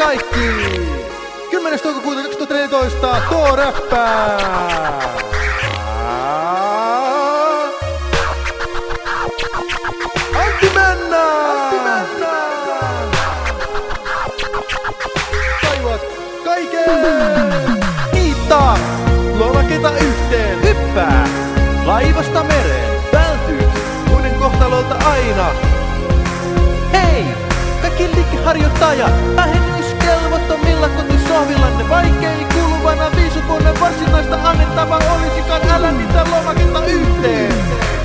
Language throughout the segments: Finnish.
kaikki! 10. toukokuuta 2014 Tuo räppää! Antti mennään! Tajuat kaiken! Niittaa! Lomaketa yhteen! Hyppää! Laivasta mereen! Vältyy muiden kohtalolta aina! Hei! Kaikki liikeharjoittajat! Vähennyskelvottomilla kotisohvillanne vaikein kuluvana viisuvuonna varsinaista annettavaa olisikaan älä niitä lomaketta yhteen!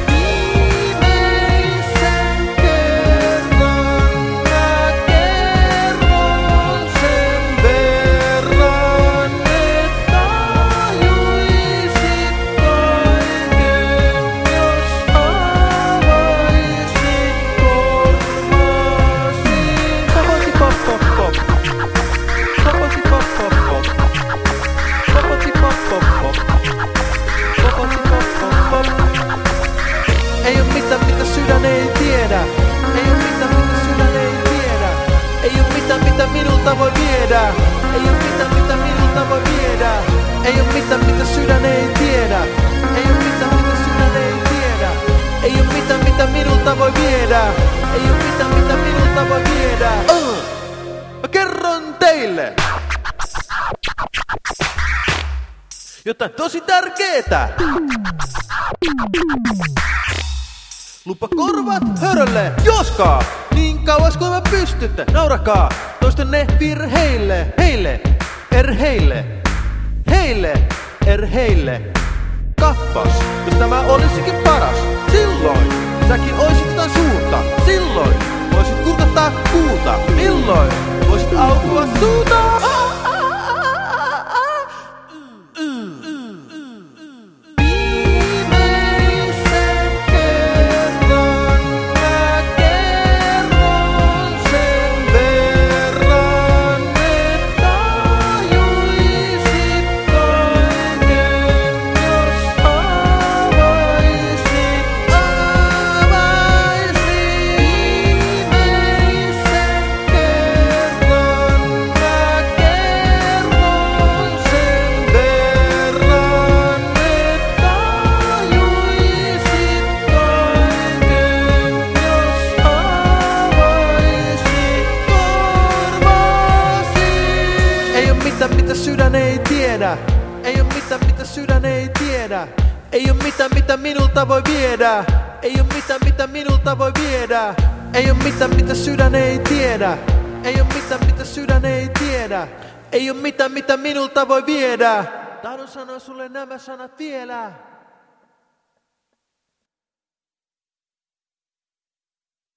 Ei oo mitään mitä sydän ei tiedä. Ei oo mitään mitä sydän ei tiedä. Ei oo mitään mitä minulta voi viedä. Ei oo mitään mitä minulta voi viedä. Ei oo mitään mitä sydän ei tiedä. Ei oo mitään mitä sydän ei tiedä. Ei oo mitään mitä minulta voi viedä. Ei oo mitään mitä minulta voi viedä. Mä kerron teille jotain tosi tärkeetä. Lupa korvat hörölle, joskaa! Niin kauas kuin mä pystytte, naurakaa! Toistenne virheille, heille, erheille, heille, erheille. Kappas, jos tämä olisikin paras, silloin säkin oisit jotain suurta. Silloin voisit kurkottaa kuuta. Milloin voisit aukua suuta? Ei oo mitään mitä sydän ei tiedä. Ei oo mitään mitä sydän ei tiedä. Ei oo mitään mitä minulta voi viedä. Ei oo mitään mitä minulta voi viedä. Ei oo mitään mitä sydän ei tiedä. Ei oo mitään mitä sydän ei tiedä. Ei oo mitään mitä minulta voi viedä. Tahdon sanoa sulle nämä sanat vielä.